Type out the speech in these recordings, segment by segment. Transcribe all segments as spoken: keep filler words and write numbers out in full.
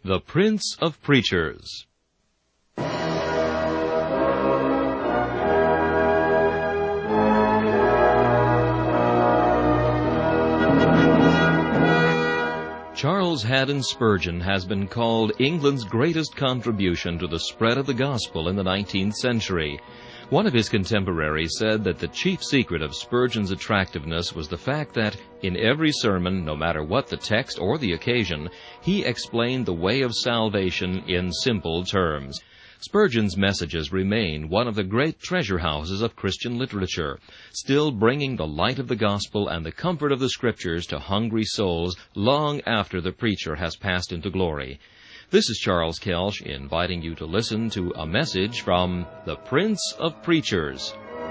The Prince of Preachers. Charles Haddon Spurgeon has been called England's greatest contribution to the spread of the gospel in the nineteenth century. One of his contemporaries said that the chief secret of Spurgeon's attractiveness was the fact that, in every sermon, no matter what the text or the occasion, he explained the way of salvation in simple terms. Spurgeon's messages remain one of the great treasure houses of Christian literature, still bringing the light of the gospel and the comfort of the Scriptures to hungry souls long after the preacher has passed into glory. This is Charles Kelsch inviting you to listen to a message from the Prince of Preachers.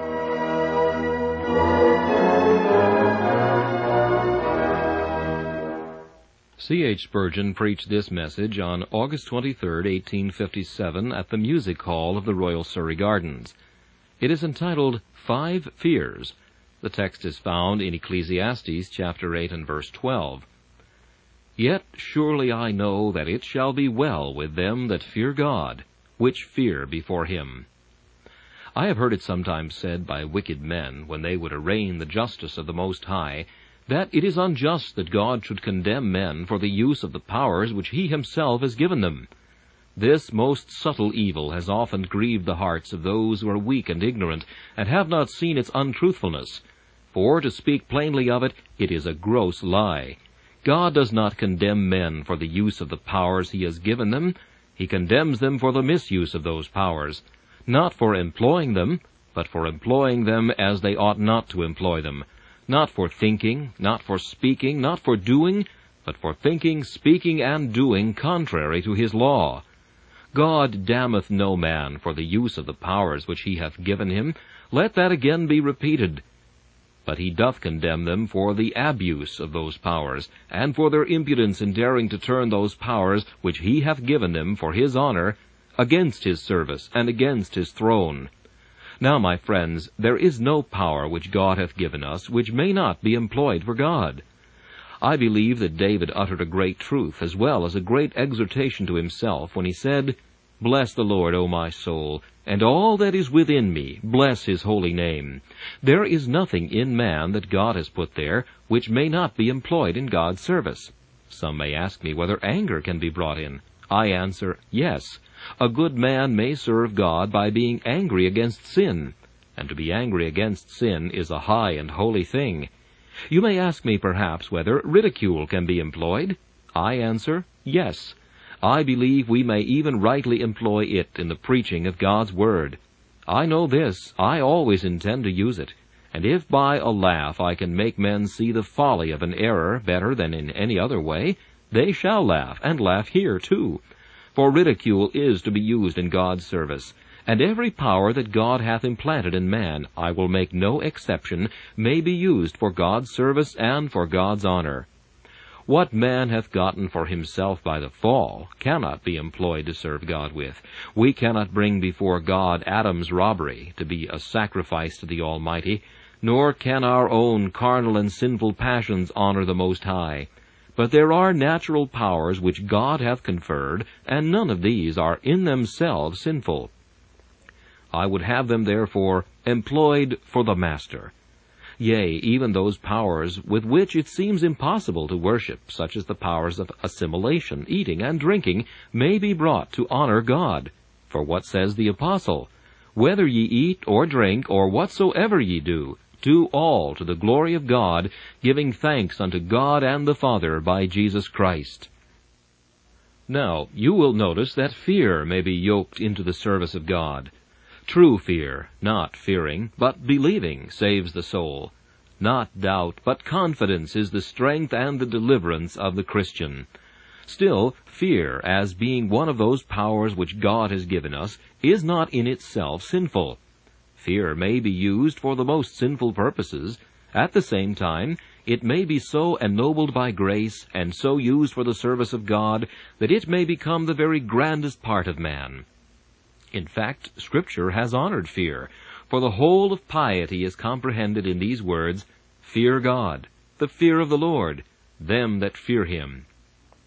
C H Spurgeon preached this message on August twenty-third, eighteen fifty-seven, at the Music Hall of the Royal Surrey Gardens. It is entitled, Five Fears. The text is found in Ecclesiastes chapter eight and verse twelve. Yet surely I know that it shall be well with them that fear God, which fear before him. I have heard it sometimes said by wicked men, when they would arraign the justice of the Most High, that it is unjust that God should condemn men for the use of the powers which he himself has given them. This most subtle evil has often grieved the hearts of those who are weak and ignorant, and have not seen its untruthfulness. For, to speak plainly of it, it is a gross lie. God does not condemn men for the use of the powers he has given them. He condemns them for the misuse of those powers, not for employing them, but for employing them as they ought not to employ them, not for thinking, not for speaking, not for doing, but for thinking, speaking, and doing contrary to his law. God damneth no man for the use of the powers which he hath given him. Let that again be repeated. But he doth condemn them for the abuse of those powers, and for their impudence in daring to turn those powers which he hath given them for his honor, against his service and against his throne. Now, my friends, there is no power which God hath given us which may not be employed for God. I believe that David uttered a great truth as well as a great exhortation to himself when he said, Bless the Lord, O my soul, and all that is within me, bless his holy name. There is nothing in man that God has put there which may not be employed in God's service. Some may ask me whether anger can be brought in. I answer, yes. A good man may serve God by being angry against sin, and to be angry against sin is a high and holy thing. You may ask me perhaps whether ridicule can be employed. I answer, yes. I believe we may even rightly employ it in the preaching of God's Word. I know this, I always intend to use it, and if by a laugh I can make men see the folly of an error better than in any other way, they shall laugh, and laugh here too. For ridicule is to be used in God's service, and every power that God hath implanted in man, I will make no exception, may be used for God's service and for God's honor. What man hath gotten for himself by the fall cannot be employed to serve God with. We cannot bring before God Adam's robbery to be a sacrifice to the Almighty, nor can our own carnal and sinful passions honor the Most High. But there are natural powers which God hath conferred, and none of these are in themselves sinful. I would have them, therefore, employed for the Master. Yea, even those powers with which it seems impossible to worship, such as the powers of assimilation, eating, and drinking, may be brought to honor God. For what says the Apostle? Whether ye eat or drink, or whatsoever ye do, do all to the glory of God, giving thanks unto God and the Father by Jesus Christ. Now, you will notice that fear may be yoked into the service of God. True fear, not fearing, but believing, saves the soul. Not doubt, but confidence is the strength and the deliverance of the Christian. Still, fear, as being one of those powers which God has given us, is not in itself sinful. Fear may be used for the most sinful purposes. At the same time, it may be so ennobled by grace, and so used for the service of God, that it may become the very grandest part of man. In fact, Scripture has honored fear, for the whole of piety is comprehended in these words, Fear God, the fear of the Lord, them that fear him.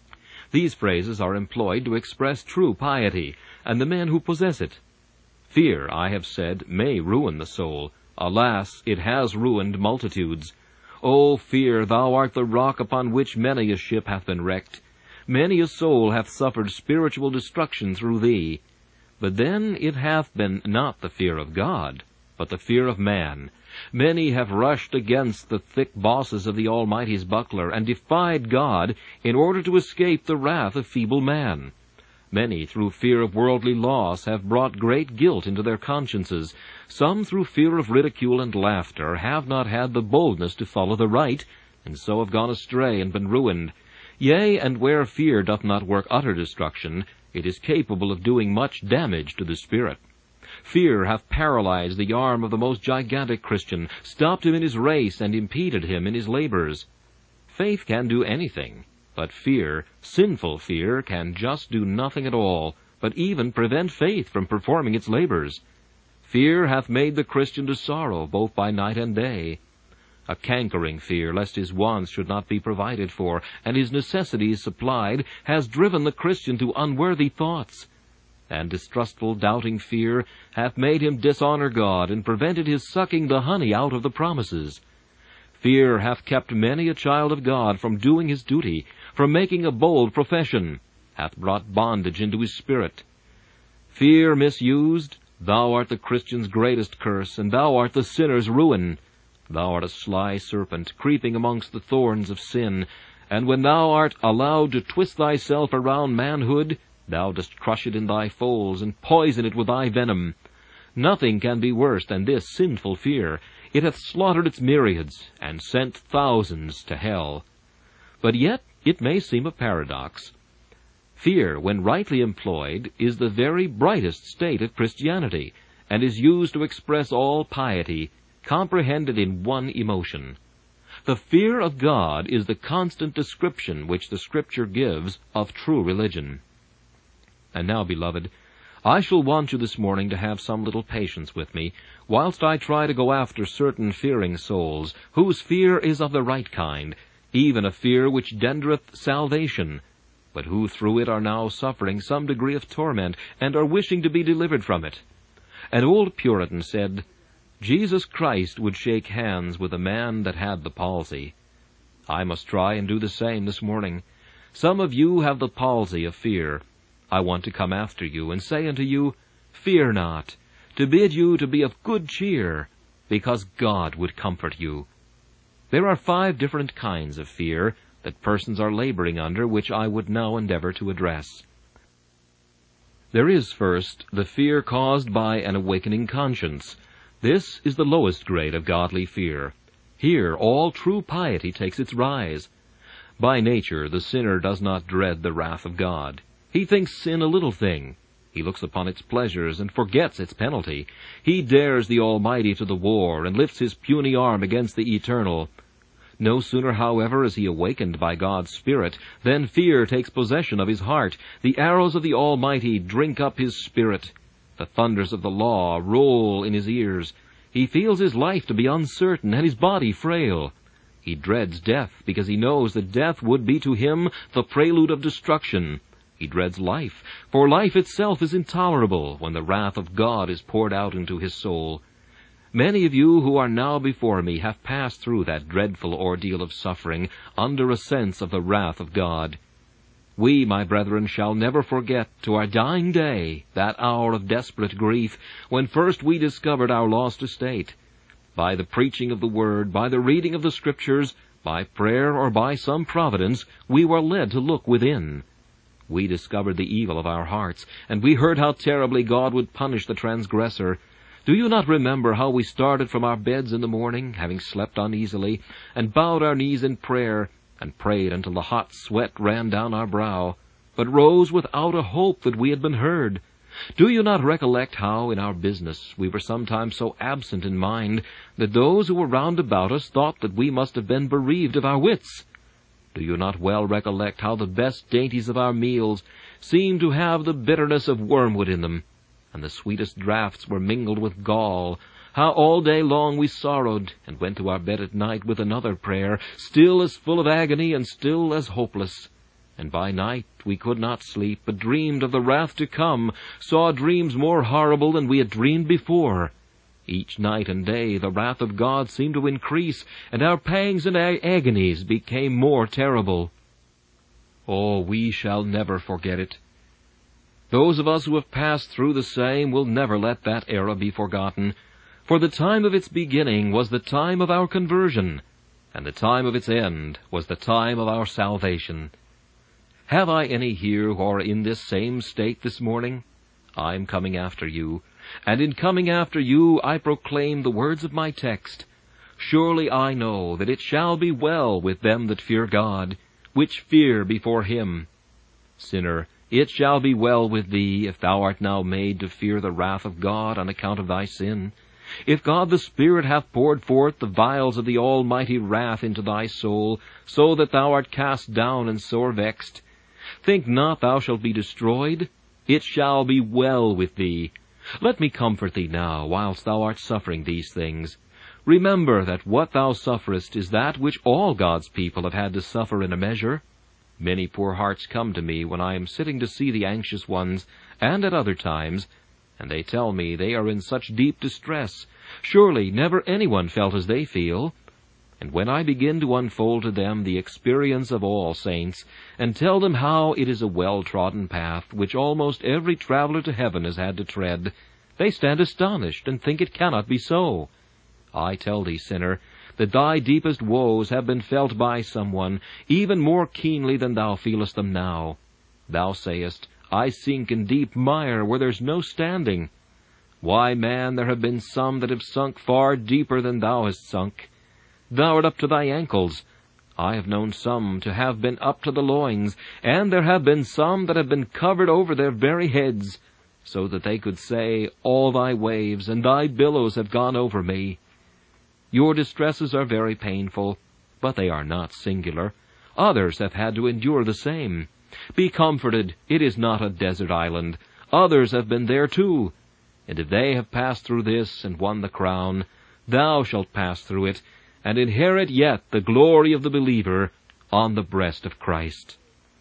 These phrases are employed to express true piety, and the men who possess it. Fear, I have said, may ruin the soul. Alas, it has ruined multitudes. O fear, thou art the rock upon which many a ship hath been wrecked. Many a soul hath suffered spiritual destruction through thee. But then it hath been not the fear of God, but the fear of man. Many have rushed against the thick bosses of the Almighty's buckler, and defied God, in order to escape the wrath of feeble man. Many, through fear of worldly loss, have brought great guilt into their consciences. Some, through fear of ridicule and laughter, have not had the boldness to follow the right, and so have gone astray and been ruined. Yea, and where fear doth not work utter destruction, it is capable of doing much damage to the spirit. Fear hath paralyzed the arm of the most gigantic Christian, stopped him in his race, and impeded him in his labors. Faith can do anything, but fear, sinful fear, can just do nothing at all, but even prevent faith from performing its labors. Fear hath made the Christian to sorrow both by night and day. A cankering fear, lest his wants should not be provided for, and his necessities supplied, has driven the Christian to unworthy thoughts. And distrustful, doubting fear hath made him dishonor God, and prevented his sucking the honey out of the promises. Fear hath kept many a child of God from doing his duty, from making a bold profession, hath brought bondage into his spirit. Fear misused, thou art the Christian's greatest curse, and thou art the sinner's ruin. Thou art a sly serpent, creeping amongst the thorns of sin, and when thou art allowed to twist thyself around manhood, thou dost crush it in thy folds, and poison it with thy venom. Nothing can be worse than this sinful fear. It hath slaughtered its myriads, and sent thousands to hell. But yet it may seem a paradox. Fear, when rightly employed, is the very brightest state of Christianity, and is used to express all piety, comprehended in one emotion. The fear of God is the constant description which the Scripture gives of true religion. And now, beloved, I shall want you this morning to have some little patience with me, whilst I try to go after certain fearing souls, whose fear is of the right kind, even a fear which gendereth salvation, but who through it are now suffering some degree of torment, and are wishing to be delivered from it. An old Puritan said, Jesus Christ would shake hands with a man that had the palsy. I must try and do the same this morning. Some of you have the palsy of fear. I want to come after you, and say unto you, Fear not, to bid you to be of good cheer, because God would comfort you. There are five different kinds of fear that persons are laboring under, which I would now endeavor to address. There is, first, the fear caused by an awakening conscience. This is the lowest grade of godly fear. Here all true piety takes its rise. By nature the sinner does not dread the wrath of God. He thinks sin a little thing. He looks upon its pleasures and forgets its penalty. He dares the Almighty to the war, and lifts his puny arm against the Eternal. No sooner, however, is he awakened by God's Spirit, than fear takes possession of his heart. The arrows of the Almighty drink up his spirit. The thunders of the law roll in his ears. He feels his life to be uncertain, and his body frail. He dreads death, because he knows that death would be to him the prelude of destruction. He dreads life, for life itself is intolerable when the wrath of God is poured out into his soul. Many of you who are now before me have passed through that dreadful ordeal of suffering under a sense of the wrath of God. We, my brethren, shall never forget to our dying day that hour of desperate grief when first we discovered our lost estate. By the preaching of the Word, by the reading of the Scriptures, by prayer or by some providence, we were led to look within. We discovered the evil of our hearts, and we heard how terribly God would punish the transgressor. Do you not remember how we started from our beds in the morning, having slept uneasily, and bowed our knees in prayer, and prayed until the hot sweat ran down our brow, but rose without a hope that we had been heard? Do you not recollect how, in our business, we were sometimes so absent in mind that those who were round about us thought that we must have been bereaved of our wits? Do you not well recollect how the best dainties of our meals seemed to have the bitterness of wormwood in them, and the sweetest draughts were mingled with gall? How all day long we sorrowed, and went to our bed at night with another prayer, still as full of agony and still as hopeless. And by night we could not sleep, but dreamed of the wrath to come, saw dreams more horrible than we had dreamed before. Each night and day the wrath of God seemed to increase, and our pangs and our agonies became more terrible. Oh, we shall never forget it. Those of us who have passed through the same will never let that era be forgotten, for the time of its beginning was the time of our conversion, and the time of its end was the time of our salvation. Have I any here who are in this same state this morning? I am coming after you, and in coming after you I proclaim the words of my text. Surely I know that it shall be well with them that fear God, which fear before him. Sinner, it shall be well with thee, if thou art now made to fear the wrath of God on account of thy sin. If God the Spirit hath poured forth the vials of the almighty wrath into thy soul, so that thou art cast down and sore vexed, think not thou shalt be destroyed. It shall be well with thee. Let me comfort thee now, whilst thou art suffering these things. Remember that what thou sufferest is that which all God's people have had to suffer in a measure. Many poor hearts come to me when I am sitting to see the anxious ones, and at other times, and they tell me they are in such deep distress. Surely never anyone felt as they feel. And when I begin to unfold to them the experience of all saints, and tell them how it is a well-trodden path which almost every traveler to heaven has had to tread, they stand astonished and think it cannot be so. I tell thee, sinner, that thy deepest woes have been felt by someone, even more keenly than thou feelest them now. Thou sayest, I sink in deep mire where there's no standing. Why, man, there have been some that have sunk far deeper than thou hast sunk. Thou art up to thy ankles. I have known some to have been up to the loins, and there have been some that have been covered over their very heads, so that they could say, all thy waves and thy billows have gone over me. Your distresses are very painful, but they are not singular. Others have had to endure the same. Be comforted, it is not a desert island. Others have been there too. And if they have passed through this and won the crown, thou shalt pass through it, and inherit yet the glory of the believer on the breast of Christ.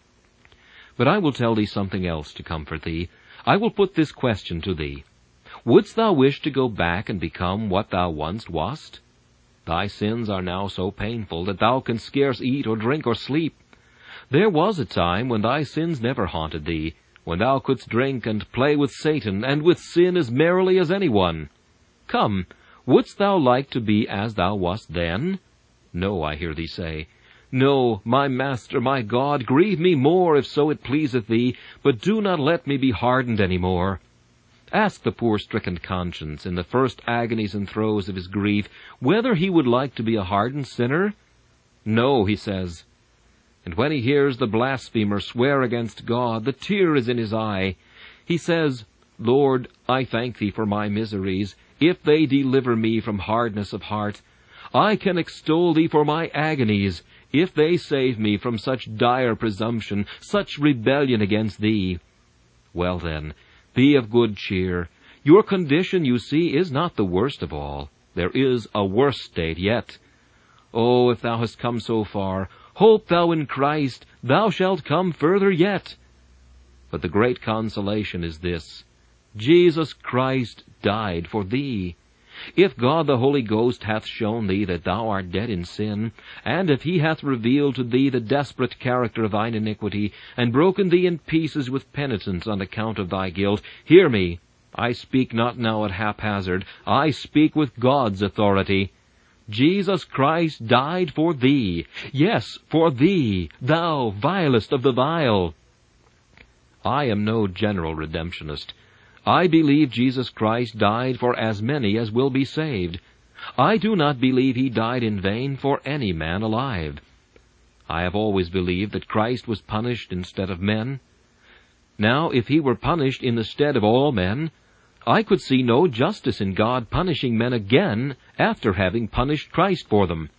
But I will tell thee something else to comfort thee. I will put this question to thee. Wouldst thou wish to go back and become what thou once wast? Thy sins are now so painful that thou canst scarce eat or drink or sleep. There was a time when thy sins never haunted thee, when thou couldst drink and play with Satan and with sin as merrily as anyone. Come, wouldst thou like to be as thou wast then? No, I hear thee say. No, my Master, my God, grieve me more, if so it pleaseth thee, but do not let me be hardened any more. Ask the poor stricken conscience, in the first agonies and throes of his grief, whether he would like to be a hardened sinner? No, he says. And when he hears the blasphemer swear against God, the tear is in his eye. He says, Lord, I thank thee for my miseries, if they deliver me from hardness of heart. I can extol thee for my agonies, if they save me from such dire presumption, such rebellion against thee. Well then, be of good cheer. Your condition, you see, is not the worst of all. There is a worse state yet. Oh, if thou hast come so far, hope thou in Christ, thou shalt come further yet. But the great consolation is this: Jesus Christ died for thee. If God the Holy Ghost hath shown thee that thou art dead in sin, and if he hath revealed to thee the desperate character of thine iniquity, and broken thee in pieces with penitence on account of thy guilt, hear me, I speak not now at haphazard, I speak with God's authority. Jesus Christ died for thee, yes, for thee, thou vilest of the vile. I am no general redemptionist. I believe Jesus Christ died for as many as will be saved. I do not believe he died in vain for any man alive. I have always believed that Christ was punished instead of men. Now, if he were punished in the stead of all men, I could see no justice in God punishing men again after having punished Christ for them.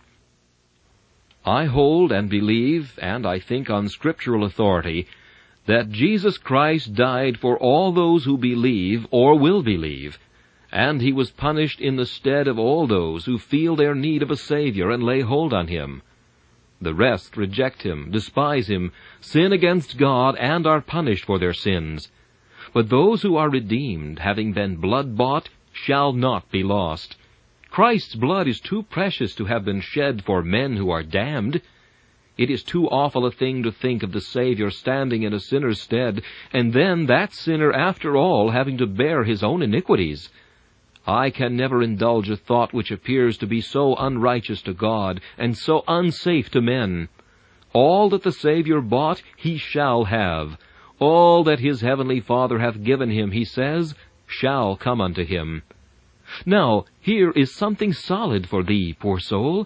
I hold and believe, and I think on scriptural authority, that Jesus Christ died for all those who believe or will believe, and he was punished in the stead of all those who feel their need of a Savior and lay hold on him. The rest reject him, despise him, sin against God, and are punished for their sins. But those who are redeemed, having been blood-bought, shall not be lost. Christ's blood is too precious to have been shed for men who are damned. It is too awful a thing to think of the Savior standing in a sinner's stead, and then that sinner, after all, having to bear his own iniquities. I can never indulge a thought which appears to be so unrighteous to God, and so unsafe to men. All that the Savior bought, he shall have. All that his heavenly Father hath given him, he says, shall come unto him. Now, here is something solid for thee, poor soul.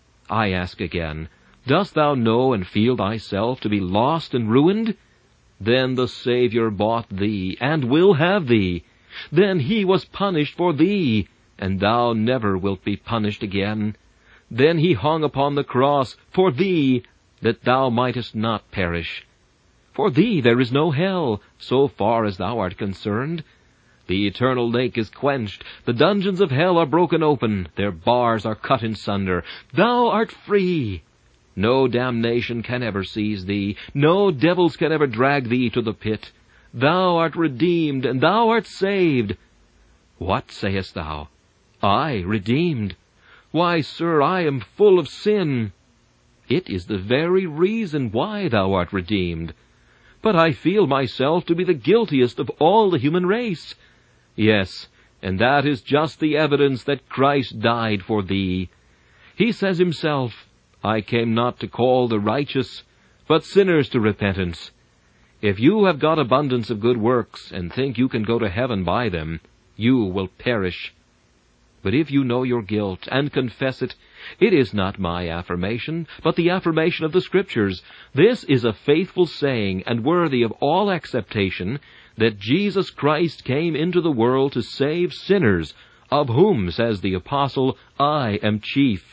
I ask again, dost thou know and feel thyself to be lost and ruined? Then the Savior bought thee, and will have thee. Then he was punished for thee, and thou never wilt be punished again. Then he hung upon the cross for thee, that thou mightest not perish. For thee there is no hell, so far as thou art concerned. The eternal lake is quenched, the dungeons of hell are broken open, their bars are cut in sunder. Thou art free. No damnation can ever seize thee, no devils can ever drag thee to the pit. Thou art redeemed, and thou art saved. What sayest thou? I redeemed? Why, sir, I am full of sin. It is the very reason why thou art redeemed. But I feel myself to be the guiltiest of all the human race. Yes, and that is just the evidence that Christ died for thee. He says himself, I came not to call the righteous, but sinners to repentance. If you have got abundance of good works, and think you can go to heaven by them, you will perish. But if you know your guilt, and confess it, it is not my affirmation, but the affirmation of the Scriptures. This is a faithful saying, and worthy of all acceptation, that Jesus Christ came into the world to save sinners, of whom, says the Apostle, I am chief.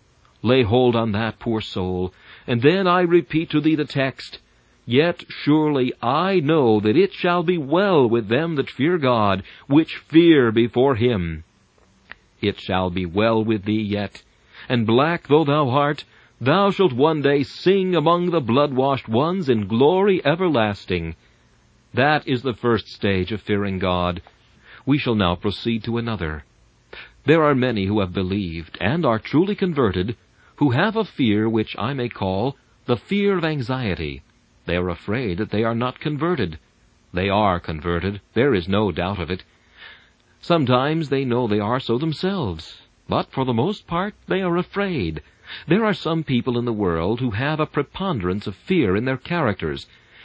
Lay hold on that, poor soul, and then I repeat to thee the text, Yet surely I know that it shall be well with them that fear God, which fear before him. It shall be well with thee yet, and black though thou art, thou shalt one day sing among the blood-washed ones in glory everlasting. That is the first stage of fearing God. We shall now proceed to another. There are many who have believed, and are truly converted, who have a fear which I may call the fear of anxiety. They are afraid that they are not converted. They are converted, there is no doubt of it. Sometimes they know they are so themselves, but for the most part they are afraid. There are some people in the world who have a preponderance of fear in their characters.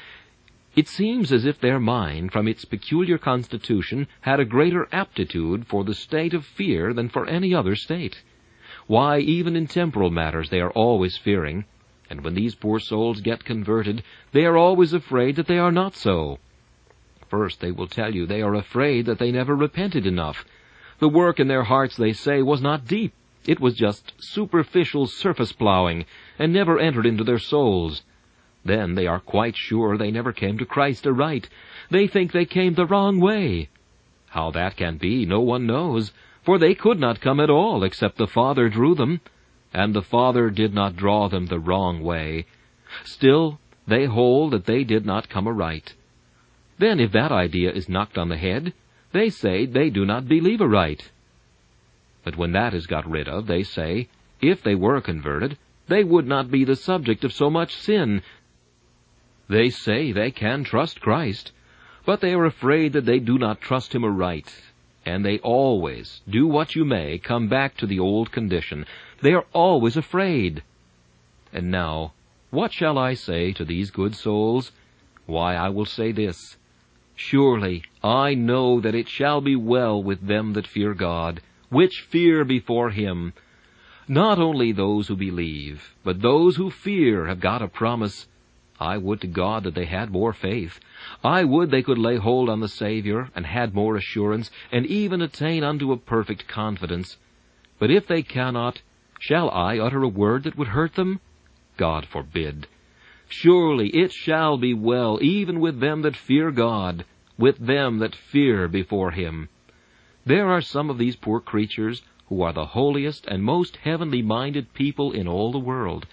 It seems as if their mind, from its peculiar constitution, had a greater aptitude for the state of fear than for any other state. Why, even in temporal matters they are always fearing, and when these poor souls get converted, they are always afraid that they are not so. First, they will tell you they are afraid that they never repented enough. The work in their hearts, they say, was not deep. It was just superficial surface plowing, and never entered into their souls. Then they are quite sure they never came to Christ aright. They think they came the wrong way. How that can be, no one knows, for they could not come at all except the Father drew them, and the Father did not draw them the wrong way. Still, they hold that they did not come aright. Then, if that idea is knocked on the head, they say they do not believe aright. But when that is got rid of, they say, if they were converted, they would not be the subject of so much sin. They say they can trust Christ, but they are afraid that they do not trust him aright, and they always, do what you may, come back to the old condition. They are always afraid. And now, what shall I say to these good souls? Why, I will say this. Surely I know that it shall be well with them that fear God, which fear before him. Not only those who believe, but those who fear have got a promise. I would to God that they had more faith. I would they could lay hold on the Savior, and had more assurance, and even attain unto a perfect confidence. But if they cannot, shall I utter a word that would hurt them? God forbid. Surely it shall be well even with them that fear God, with them that fear before him. There are some of these poor creatures who are the holiest and most heavenly-minded people in all the world.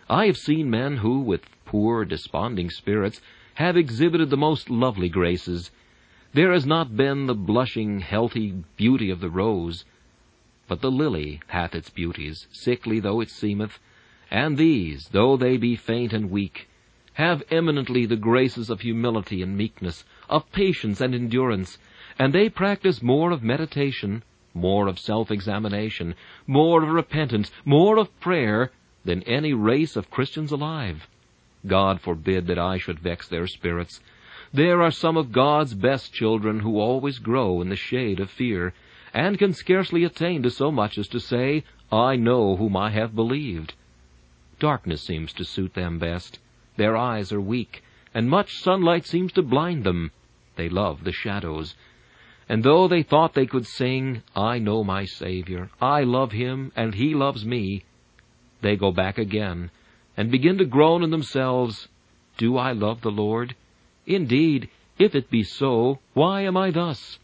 I have seen men who, with poor, desponding spirits, have exhibited the most lovely graces. There has not been the blushing, healthy beauty of the rose, but the lily hath its beauties, sickly though it seemeth, and these, though they be faint and weak, have eminently the graces of humility and meekness, of patience and endurance, and they practice more of meditation, more of self-examination, more of repentance, more of prayer, than any race of Christians alive. God forbid that I should vex their spirits. There are some of God's best children who always grow in the shade of fear, and can scarcely attain to so much as to say, I know whom I have believed. Darkness seems to suit them best. Their eyes are weak, and much sunlight seems to blind them. They love the shadows. And though they thought they could sing, I know my Savior, I love him, and he loves me, they go back again, and begin to groan in themselves, Do I love the Lord? Indeed, if it be so, why am I thus?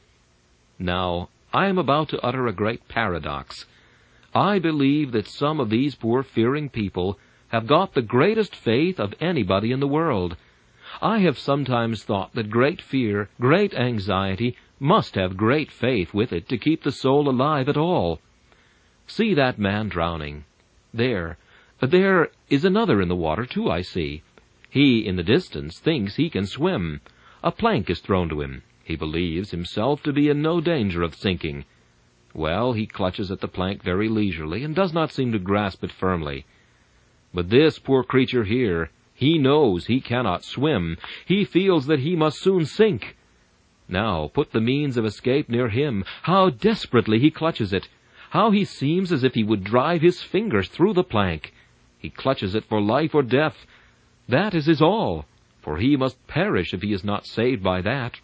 Now, I am about to utter a great paradox. I believe that some of these poor fearing people have got the greatest faith of anybody in the world. I have sometimes thought that great fear, great anxiety, must have great faith with it to keep the soul alive at all. See that man drowning. There, there is another in the water, too, I see. He, in the distance, thinks he can swim. A plank is thrown to him. He believes himself to be in no danger of sinking. Well, he clutches at the plank very leisurely, and does not seem to grasp it firmly. But this poor creature here, he knows he cannot swim. He feels that he must soon sink. Now, put the means of escape near him. How desperately he clutches it! How he seems as if he would drive his fingers through the plank! He clutches it for life or death. That is his all, for he must perish if he is not saved by that.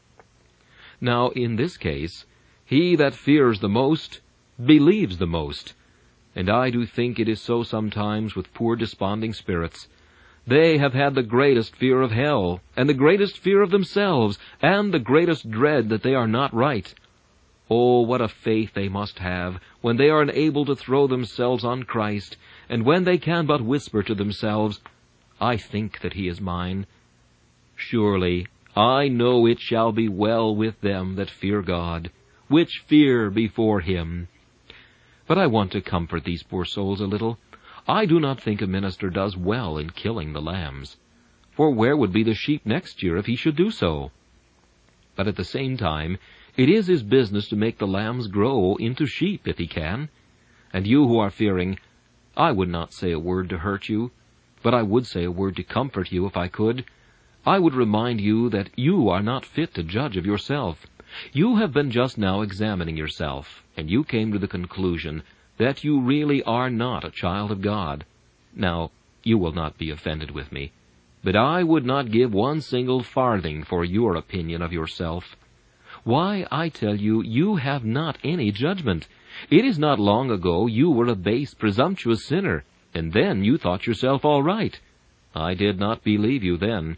Now, in this case, he that fears the most believes the most, and I do think it is so sometimes with poor desponding spirits. They have had the greatest fear of hell, and the greatest fear of themselves, and the greatest dread that they are not right. Oh, what a faith they must have when they are unable to throw themselves on Christ, and when they can but whisper to themselves, I think that he is mine. Surely, I know it shall be well with them that fear God, which fear before him. But I want to comfort these poor souls a little. I do not think a minister does well in killing the lambs, for where would be the sheep next year if he should do so? But at the same time, it is his business to make the lambs grow into sheep if he can. And you who are fearing, I would not say a word to hurt you, but I would say a word to comfort you if I could. I would remind you that you are not fit to judge of yourself. You have been just now examining yourself, and you came to the conclusion that you really are not a child of God. Now, you will not be offended with me, but I would not give one single farthing for your opinion of yourself. Why, I tell you, you have not any judgment. It is not long ago you were a base, presumptuous sinner, and then you thought yourself all right. I did not believe you then.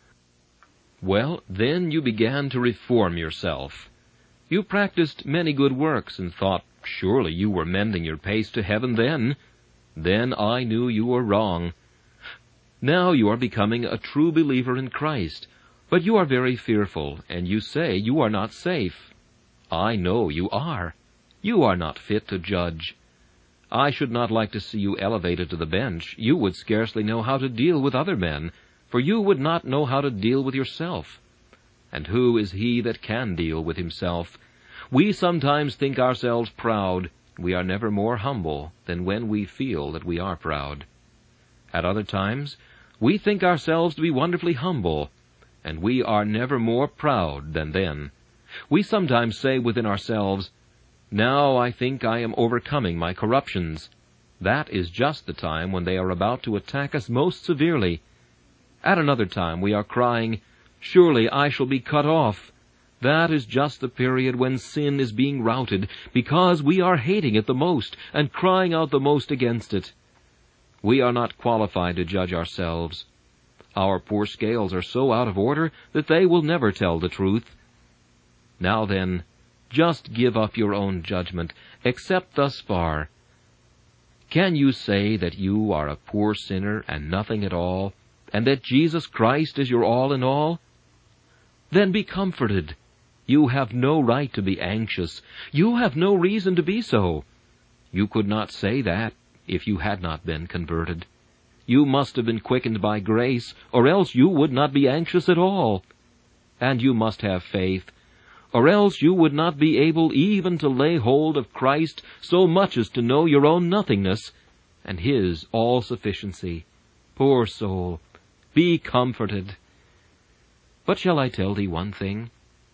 Well, then you began to reform yourself. You practiced many good works, and thought surely you were mending your pace to heaven then. Then I knew you were wrong. Now you are becoming a true believer in Christ, but you are very fearful, and you say you are not safe. I know you are. You are not fit to judge. I should not like to see you elevated to the bench. You would scarcely know how to deal with other men, for you would not know how to deal with yourself. And who is he that can deal with himself? We sometimes think ourselves proud. We are never more humble than when we feel that we are proud. At other times, we think ourselves to be wonderfully humble, and we are never more proud than then. We sometimes say within ourselves, Now I think I am overcoming my corruptions. That is just the time when they are about to attack us most severely. At another time we are crying, Surely I shall be cut off. That is just the period when sin is being routed, because we are hating it the most and crying out the most against it. We are not qualified to judge ourselves. Our poor scales are so out of order that they will never tell the truth. Now then, just give up your own judgment, except thus far. Can you say that you are a poor sinner and nothing at all, and that Jesus Christ is your all in all? Then be comforted. You have no right to be anxious. You have no reason to be so. You could not say that if you had not been converted. You must have been quickened by grace, or else you would not be anxious at all. And you must have faith, or else you would not be able even to lay hold of Christ so much as to know your own nothingness, and His all-sufficiency. Poor soul, be comforted. But shall I tell thee one thing?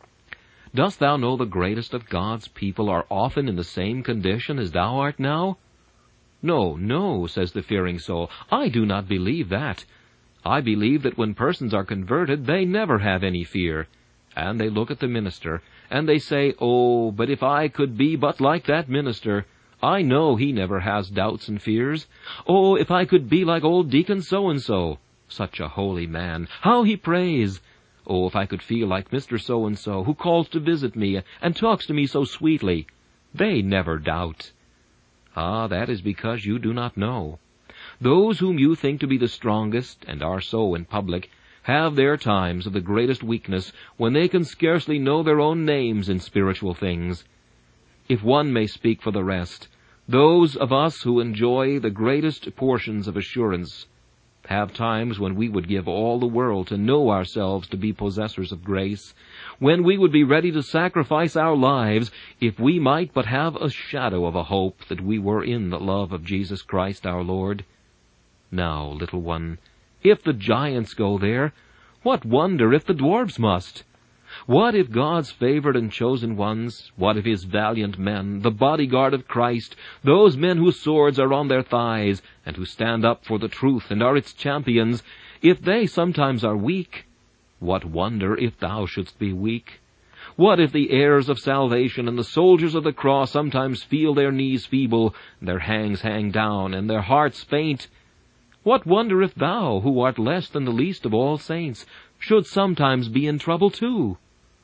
Dost thou know the greatest of God's people are often in the same condition as thou art now? No, no, says the fearing soul, I do not believe that. I believe that when persons are converted, they never have any fear. And they look at the minister, and they say, Oh, but if I could be but like that minister, I know he never has doubts and fears. Oh, if I could be like old Deacon so-and-so, such a holy man, how he prays. Oh, if I could feel like Mister So-and-so, who calls to visit me and talks to me so sweetly. They never doubt. Ah, that is because you do not know. Those whom you think to be the strongest, and are so in public, have their times of the greatest weakness, when they can scarcely know their own names in spiritual things. If one may speak for the rest, those of us who enjoy the greatest portions of assurance have times when we would give all the world to know ourselves to be possessors of grace, when we would be ready to sacrifice our lives if we might but have a shadow of a hope that we were in the love of Jesus Christ our Lord. Now, little one, if the giants go there, what wonder if the dwarfs must? What if God's favored and chosen ones, what if His valiant men, the bodyguard of Christ, those men whose swords are on their thighs, and who stand up for the truth and are its champions, if they sometimes are weak, what wonder if thou shouldst be weak? What if the heirs of salvation and the soldiers of the cross sometimes feel their knees feeble, their hands hang down, and their hearts faint? What wonder if thou, who art less than the least of all saints, should sometimes be in trouble too?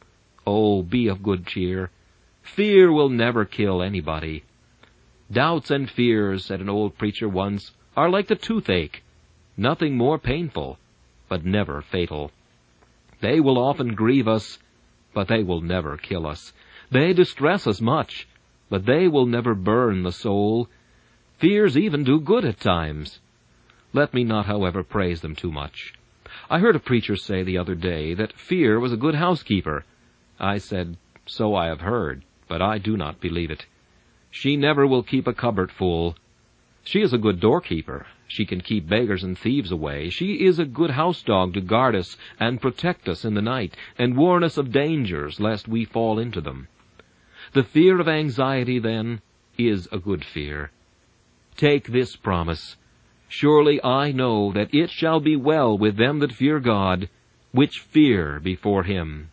Oh, be of good cheer. Fear will never kill anybody. Doubts and fears, said an old preacher once, are like the toothache, nothing more painful, but never fatal. They will often grieve us, but they will never kill us. They distress us much, but they will never burn the soul. Fears even do good at times. Let me not, however, praise them too much. I heard a preacher say the other day that fear was a good housekeeper. I said, So I have heard, but I do not believe it. She never will keep a cupboard full. She is a good doorkeeper. She can keep beggars and thieves away. She is a good house dog to guard us and protect us in the night, and warn us of dangers lest we fall into them. The fear of anxiety, then, is a good fear. Take this promise. Surely I know that it shall be well with them that fear God, which fear before Him.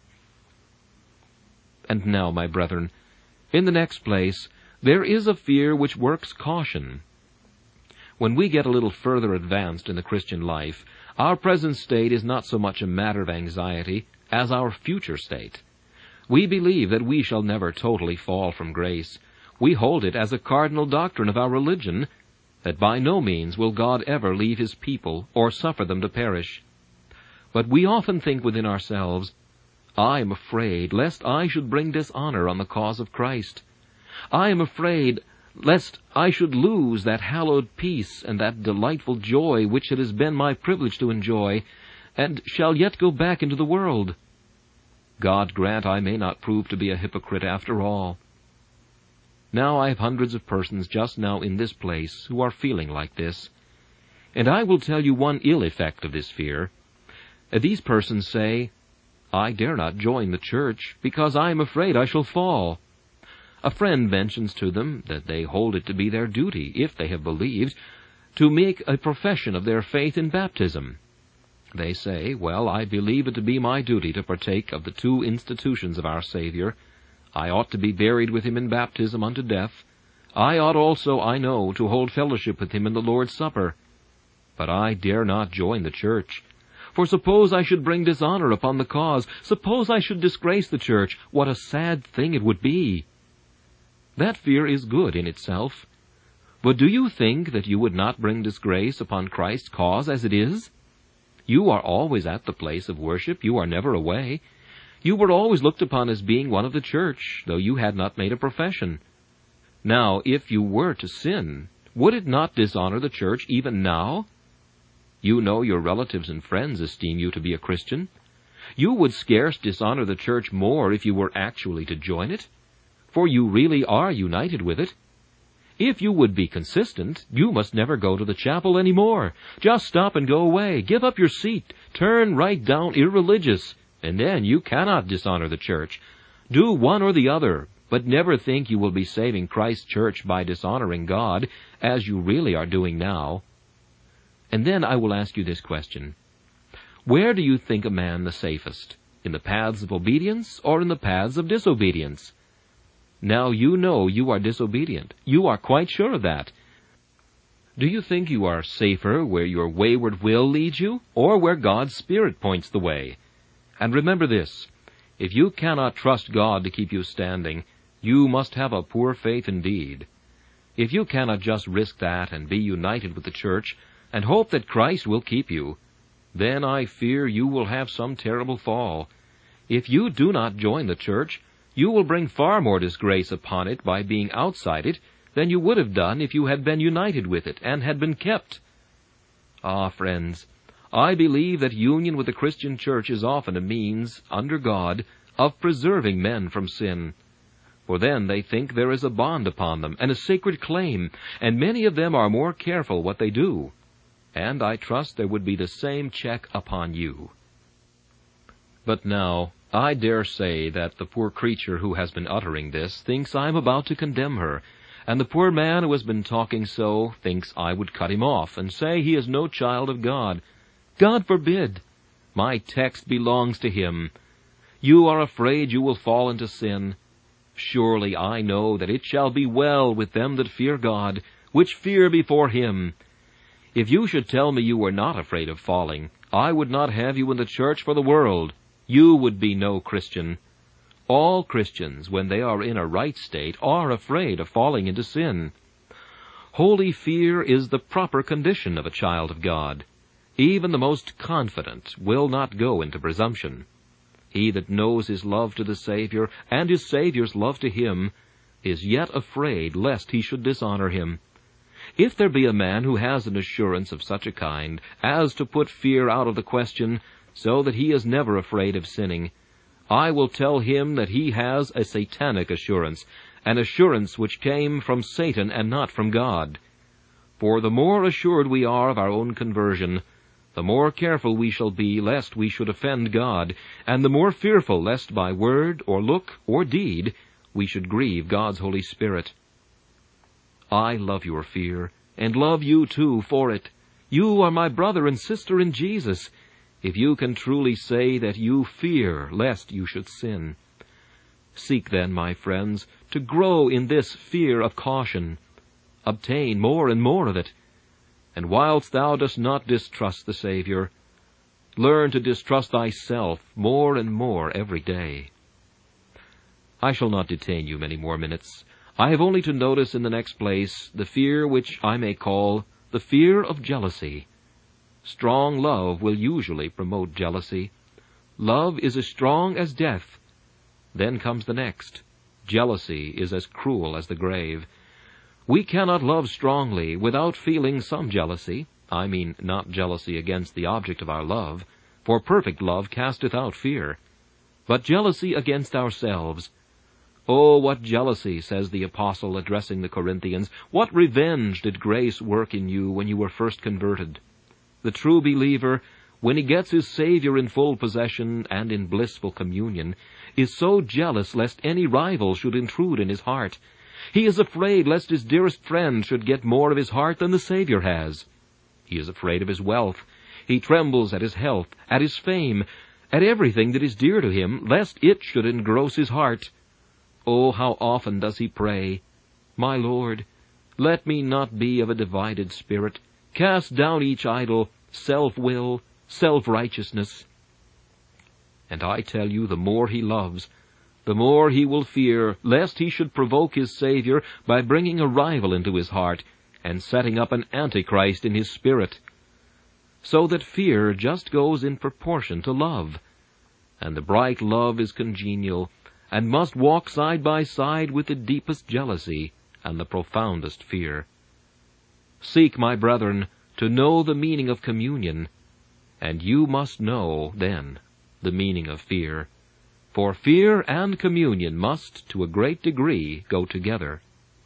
And now, my brethren, in the next place, there is a fear which works caution. When we get a little further advanced in the Christian life, our present state is not so much a matter of anxiety as our future state. We believe that we shall never totally fall from grace. We hold it as a cardinal doctrine of our religion that by no means will God ever leave His people or suffer them to perish. But we often think within ourselves, I am afraid lest I should bring dishonor on the cause of Christ. I am afraid lest I should lose that hallowed peace and that delightful joy which it has been my privilege to enjoy, and shall yet go back into the world. God grant I may not prove to be a hypocrite after all. Now I have hundreds of persons just now in this place who are feeling like this, and I will tell you one ill effect of this fear. These persons say, I dare not join the church, because I am afraid I shall fall. A friend mentions to them that they hold it to be their duty, if they have believed, to make a profession of their faith in baptism. They say, Well, I believe it to be my duty to partake of the two institutions of our Savior. I ought to be buried with Him in baptism unto death. I ought also, I know, to hold fellowship with Him in the Lord's Supper. But I dare not join the church. For suppose I should bring dishonor upon the cause, suppose I should disgrace the church, what a sad thing it would be. That fear is good in itself. But do you think that you would not bring disgrace upon Christ's cause as it is? You are always at the place of worship. You are never away. You were always looked upon as being one of the church, though you had not made a profession. Now, if you were to sin, would it not dishonor the church even now? You know your relatives and friends esteem you to be a Christian. You would scarce dishonor the church more if you were actually to join it, for you really are united with it. If you would be consistent, you must never go to the chapel any more. Just stop and go away. Give up your seat. Turn right down irreligious, and then you cannot dishonor the church. Do one or the other, but never think you will be saving Christ's church by dishonoring God, as you really are doing now. And then I will ask you this question. Where do you think a man the safest? In the paths of obedience or in the paths of disobedience? Now you know you are disobedient. You are quite sure of that. Do you think you are safer where your wayward will leads you, or where God's Spirit points the way? And remember this, if you cannot trust God to keep you standing, you must have a poor faith indeed. If you cannot just risk that and be united with the church, and hope that Christ will keep you, then I fear you will have some terrible fall. If you do not join the church, you will bring far more disgrace upon it by being outside it than you would have done if you had been united with it and had been kept. Ah, friends, I believe that union with the Christian church is often a means, under God, of preserving men from sin. For then they think there is a bond upon them, and a sacred claim, and many of them are more careful what they do. And I trust there would be the same check upon you. But now, I dare say that the poor creature who has been uttering this thinks I am about to condemn her, and the poor man who has been talking so thinks I would cut him off and say he is no child of God. God forbid! My text belongs to him. You are afraid you will fall into sin. Surely I know that it shall be well with them that fear God, which fear before him. If you should tell me you were not afraid of falling, I would not have you in the church for the world. You would be no Christian. All Christians, when they are in a right state, are afraid of falling into sin. Holy fear is the proper condition of a child of God. Even the most confident will not go into presumption. He that knows his love to the Savior, and his Savior's love to him, is yet afraid lest he should dishonor him. If there be a man who has an assurance of such a kind as to put fear out of the question, so that he is never afraid of sinning, I will tell him that he has a satanic assurance, an assurance which came from Satan and not from God. For the more assured we are of our own conversion, the more careful we shall be lest we should offend God, and the more fearful lest by word or look or deed we should grieve God's Holy Spirit. I love your fear, and love you too for it. You are my brother and sister in Jesus, if you can truly say that you fear lest you should sin. Seek then, my friends, to grow in this fear of caution. Obtain more and more of it. And whilst thou dost not distrust the Savior, learn to distrust thyself more and more every day. I shall not detain you many more minutes. I have only to notice in the next place the fear which I may call the fear of jealousy. Strong love will usually promote jealousy. Love is as strong as death. Then comes the next. Jealousy is as cruel as the grave. We cannot love strongly without feeling some jealousy. I mean not jealousy against the object of our love, for perfect love casteth out fear, but jealousy against ourselves. Oh, what jealousy, says the apostle, addressing the Corinthians, what revenge did grace work in you when you were first converted? The true believer, when he gets his Savior in full possession and in blissful communion, is so jealous lest any rival should intrude in his heart. He is afraid lest his dearest friend should get more of his heart than the Savior has. He is afraid of his wealth. He trembles at his health, at his fame, at everything that is dear to him, lest it should engross his heart. Oh, how often does he pray, My Lord, let me not be of a divided spirit. Cast down each idol, self-will, self-righteousness. And I tell you, the more he loves, the more he will fear lest he should provoke his Savior by bringing a rival into his heart, and setting up an antichrist in his spirit. So that fear just goes in proportion to love, and the bright love is congenial, and must walk side by side with the deepest jealousy and the profoundest fear. Seek, my brethren, to know the meaning of communion, and you must know, then, the meaning of fear. For fear and communion must, to a great degree, go together.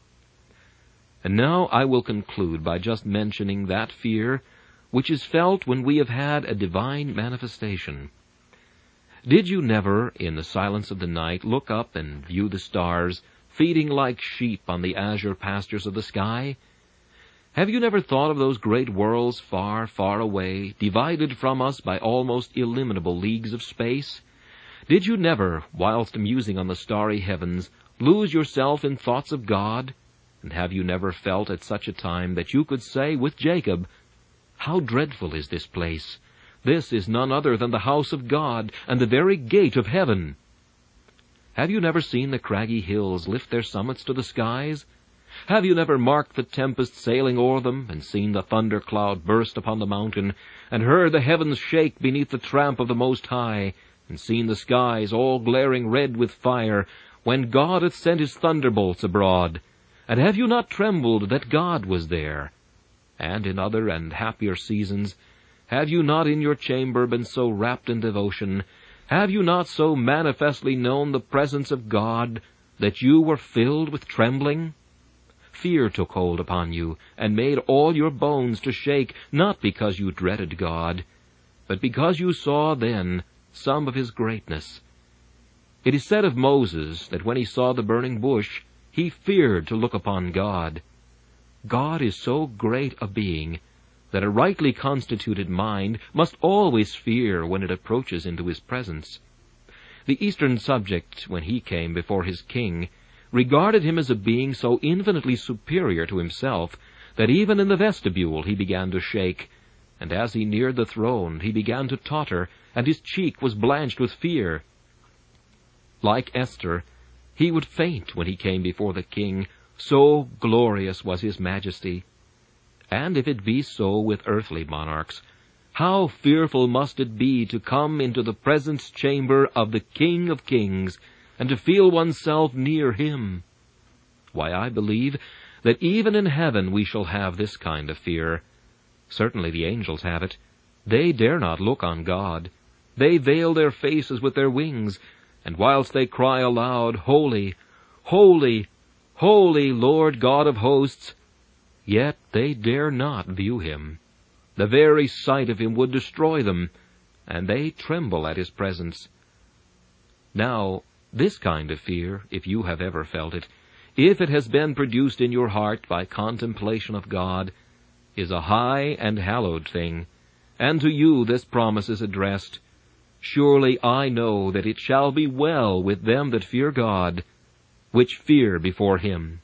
And now I will conclude by just mentioning that fear which is felt when we have had a divine manifestation. Did you never, in the silence of the night, look up and view the stars, feeding like sheep on the azure pastures of the sky? Have you never thought of those great worlds far, far away, divided from us by almost illimitable leagues of space? Did you never, whilst musing on the starry heavens, lose yourself in thoughts of God? And have you never felt at such a time that you could say with Jacob, "How dreadful is this place! This is none other than the house of God, and the very gate of heaven"? Have you never seen the craggy hills lift their summits to the skies? Have you never marked the tempest sailing o'er them, and seen the thunder cloud burst upon the mountain, and heard the heavens shake beneath the tramp of the Most High, and seen the skies all glaring red with fire, when God hath sent his thunderbolts abroad? And have you not trembled that God was there? And in other and happier seasons, have you not in your chamber been so wrapped in devotion, have you not so manifestly known the presence of God, that you were filled with trembling? Fear took hold upon you, and made all your bones to shake, not because you dreaded God, but because you saw then some of his greatness. It is said of Moses that when he saw the burning bush, he feared to look upon God. God is so great a being that a rightly constituted mind must always fear when it approaches into his presence. The Eastern subject, when he came before his king, regarded him as a being so infinitely superior to himself that even in the vestibule he began to shake, and as he neared the throne he began to totter, and his cheek was blanched with fear. Like Esther, he would faint when he came before the king, so glorious was his majesty. And if it be so with earthly monarchs, how fearful must it be to come into the presence chamber of the King of Kings, and to feel oneself near him? Why, I believe that even in heaven we shall have this kind of fear. Certainly the angels have it. They dare not look on God. They veil their faces with their wings, and whilst they cry aloud, "Holy, holy, holy Lord God of hosts," yet they dare not view him. The very sight of him would destroy them, and they tremble at his presence. Now, this kind of fear, if you have ever felt it, if it has been produced in your heart by contemplation of God, is a high and hallowed thing, and to you this promise is addressed, "Surely I know that it shall be well with them that fear God, which fear before him."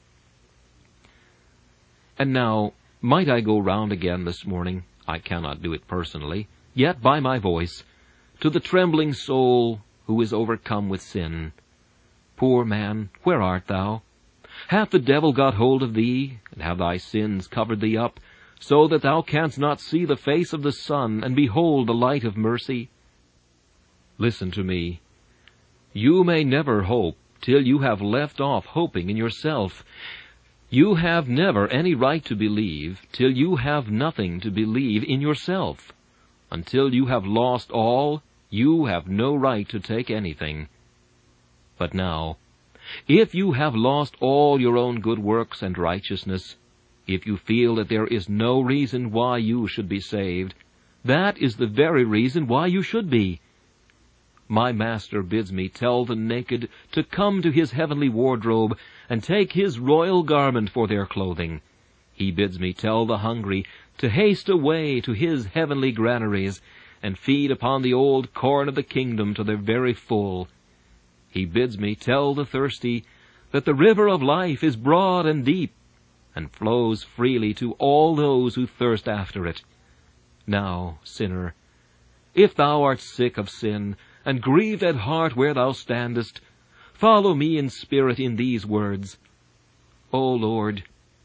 And now, might I go round again this morning, I cannot do it personally, yet by my voice, to the trembling soul who is overcome with sin. Poor man, where art thou? Hath the devil got hold of thee, and have thy sins covered thee up, so that thou canst not see the face of the sun, and behold the light of mercy? Listen to me. You may never hope till you have left off hoping in yourself. You have never any right to believe till you have nothing to believe in yourself. Until you have lost all, you have no right to take anything. But now, if you have lost all your own good works and righteousness, if you feel that there is no reason why you should be saved, that is the very reason why you should be. My Master bids me tell the naked to come to his heavenly wardrobe and take his royal garment for their clothing. He bids me tell the hungry to haste away to his heavenly granaries and feed upon the old corn of the kingdom to their very full. He bids me tell the thirsty that the river of life is broad and deep, and flows freely to all those who thirst after it. Now, sinner, if thou art sick of sin, and grieved at heart where thou standest, follow me in spirit in these words. O Lord,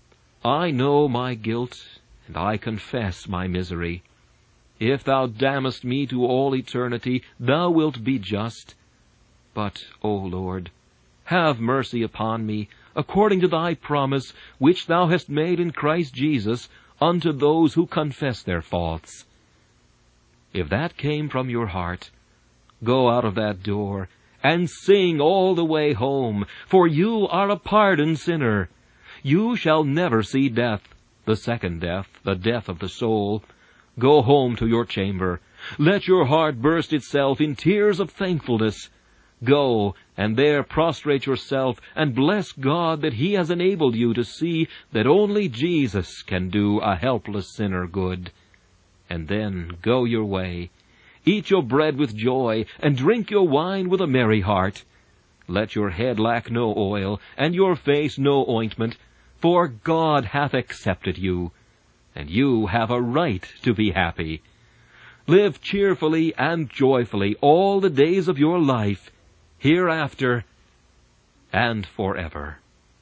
I know my guilt, and I confess my misery. If thou damnest me to all eternity, thou wilt be just. But, O Lord, have mercy upon me, according to thy promise, which thou hast made in Christ Jesus, unto those who confess their faults. If that came from your heart, go out of that door, and sing all the way home, for you are a pardoned sinner. You shall never see death, the second death, the death of the soul. Go home to your chamber. Let your heart burst itself in tears of thankfulness. Go, and there prostrate yourself, and bless God that He has enabled you to see that only Jesus can do a helpless sinner good. And then go your way. Eat your bread with joy, and drink your wine with a merry heart. Let your head lack no oil, and your face no ointment, for God hath accepted you, and you have a right to be happy. Live cheerfully and joyfully all the days of your life, hereafter and forever.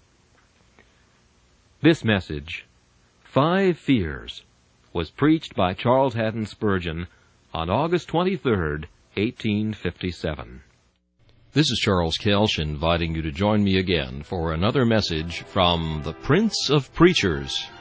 This message, Five Fears, was preached by Charles Haddon Spurgeon on August twenty-third, eighteen fifty-seven. This is Charles Kelsch inviting you to join me again for another message from the Prince of Preachers,